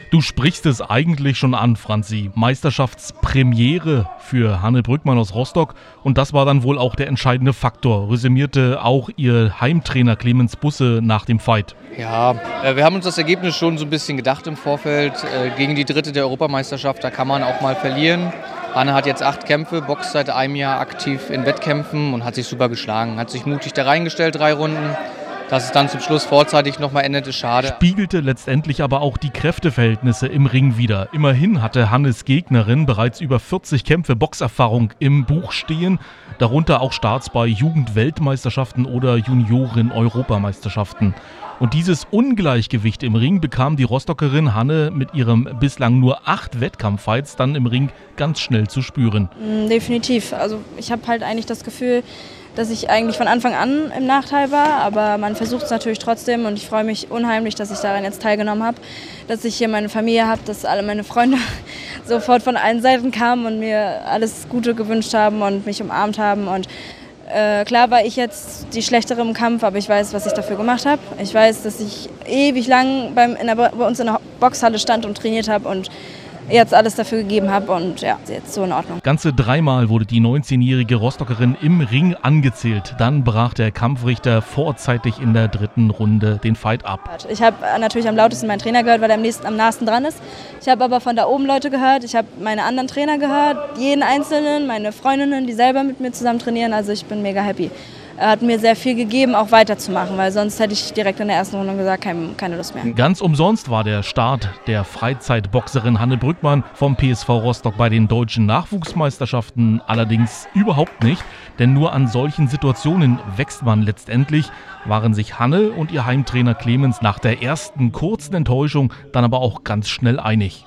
Du sprichst es eigentlich schon an, Franzi. Meisterschaftspremiere für Hanne Brückmann aus Rostock. Und das war dann wohl auch der entscheidende Faktor, resümierte auch ihr Heimtrainer Clemens Busse nach dem Fight. Ja, wir haben uns das Ergebnis schon so ein bisschen gedacht im Vorfeld. Gegen die dritte der Europameisterschaft, da kann man auch mal verlieren. Hanne hat jetzt 8 Kämpfe, boxt seit einem Jahr aktiv in Wettkämpfen und hat sich super geschlagen. Hat sich mutig da reingestellt, 3 Runden. Dass es dann zum Schluss vorzeitig nochmal endet, ist schade. Spiegelte letztendlich aber auch die Kräfteverhältnisse im Ring wider. Immerhin hatte Hannes Gegnerin bereits über 40 Kämpfe Boxerfahrung im Buch stehen, darunter auch Starts bei Jugend-Weltmeisterschaften oder Junioren-Europameisterschaften. Und dieses Ungleichgewicht im Ring bekam die Rostockerin Hanne mit ihrem bislang nur 8 Wettkampffights dann im Ring ganz schnell zu spüren. Definitiv. Also ich habe halt eigentlich das Gefühl, dass ich eigentlich von Anfang an im Nachteil war, aber man versucht es natürlich trotzdem und ich freue mich unheimlich, dass ich daran jetzt teilgenommen habe, dass ich hier meine Familie habe, dass alle meine Freunde sofort von allen Seiten kamen und mir alles Gute gewünscht haben und mich umarmt haben und klar war ich jetzt die Schlechtere im Kampf, aber ich weiß, was ich dafür gemacht habe. Ich weiß, dass ich ewig lang bei uns in der Boxhalle stand und trainiert habe und jetzt alles dafür gegeben habe und ja, jetzt so in Ordnung. Ganze 3-mal wurde die 19-jährige Rostockerin im Ring angezählt. Dann brach der Kampfrichter vorzeitig in der 3. Runde den Fight ab. Ich habe natürlich am lautesten meinen Trainer gehört, weil er am nahesten dran ist. Ich habe aber von da oben Leute gehört, ich habe meine anderen Trainer gehört, jeden Einzelnen, meine Freundinnen, die selber mit mir zusammen trainieren. Also ich bin mega happy. Er hat mir sehr viel gegeben, auch weiterzumachen, weil sonst hätte ich direkt in der ersten Runde gesagt, keine Lust mehr. Ganz umsonst war der Start der Freizeitboxerin Hanne Brückmann vom PSV Rostock bei den deutschen Nachwuchsmeisterschaften allerdings überhaupt nicht, denn nur an solchen Situationen wächst man letztendlich, waren sich Hanne und ihr Heimtrainer Clemens nach der ersten kurzen Enttäuschung dann aber auch ganz schnell einig.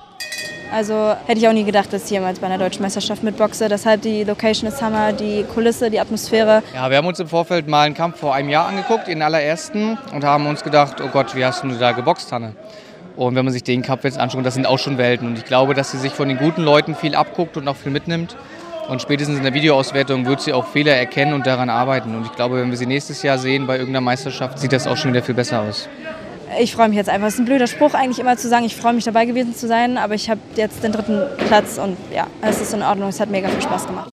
Also hätte ich auch nie gedacht, dass ich jemals bei einer deutschen Meisterschaft mitboxe. Deshalb die Location ist Hammer, die Kulisse, die Atmosphäre. Ja, wir haben uns im Vorfeld mal einen Kampf vor einem Jahr angeguckt, den allerersten, und haben uns gedacht, oh Gott, wie hast du da geboxt, Hanne? Und wenn man sich den Kampf jetzt anschaut, das sind auch schon Welten. Und ich glaube, dass sie sich von den guten Leuten viel abguckt und auch viel mitnimmt. Und spätestens in der Videoauswertung wird sie auch Fehler erkennen und daran arbeiten. Und ich glaube, wenn wir sie nächstes Jahr sehen bei irgendeiner Meisterschaft, sieht das auch schon wieder viel besser aus. Ich freue mich jetzt einfach. Es ist ein blöder Spruch eigentlich immer zu sagen, ich freue mich dabei gewesen zu sein, aber ich habe jetzt den 3. Platz und ja, es ist in Ordnung. Es hat mega viel Spaß gemacht.